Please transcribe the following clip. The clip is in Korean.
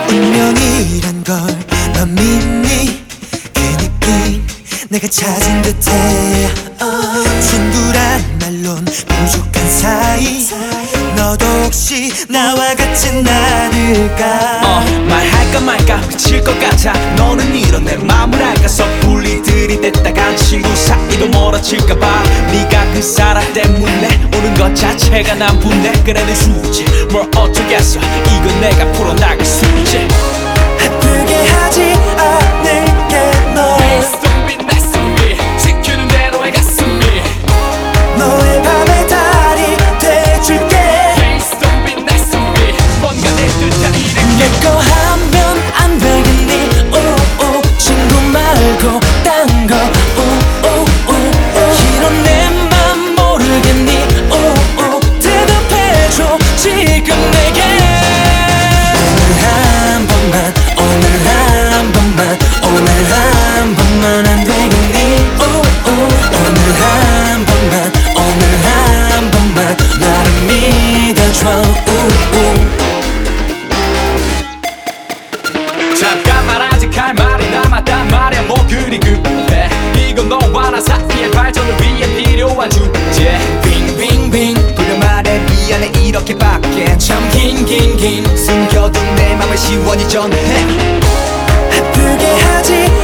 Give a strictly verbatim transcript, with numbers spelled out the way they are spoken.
운명이란 걸 넌 믿니? 그 느낌 내가 찾은 듯해. 어. 친구란 말론 부족한 사이. 너도 혹시 나와 같진 않을까? 어, 말할까 말까 미칠 것 같아. 너는 이런 내 맘을 알까? 섣불리 들이댔다간 친구 사이도 멀어질까봐. 네가 그 사람 때문에 오는 것 자체가 난 분해. 그래 내 수지 뭘 어쩌겠어. 이건 내가 풀어나갈 숙제. 아프게 하지 않을게 널. 지키는 대로 해 가슴이. 너의 밤의 달이 돼줄게. 뭔가 내 듯한 이름 내 거 하면 안 되겠니? 오오 친구 말고 딴 거. 오오오 이런 내 맘 모르겠니? 오오 대답해줘 지금 내게. 오늘 한 번만 오늘 한 번만 오늘 한 번만 안 되겠니? 오오 오늘 한 번만 오늘 한 번만 나를 믿어줘. 우우. 잠깐만 아직 할 말이 남았단 말야. 뭐 그리 급해. 이건 너와 나 사이의 발전을 위해 필요한 주제. 빙빙빙 돌려 말해 미안해 이렇게밖에. 참 긴 긴 긴 숨겨둔 내 맘을 시원히 전해. 아프게 하지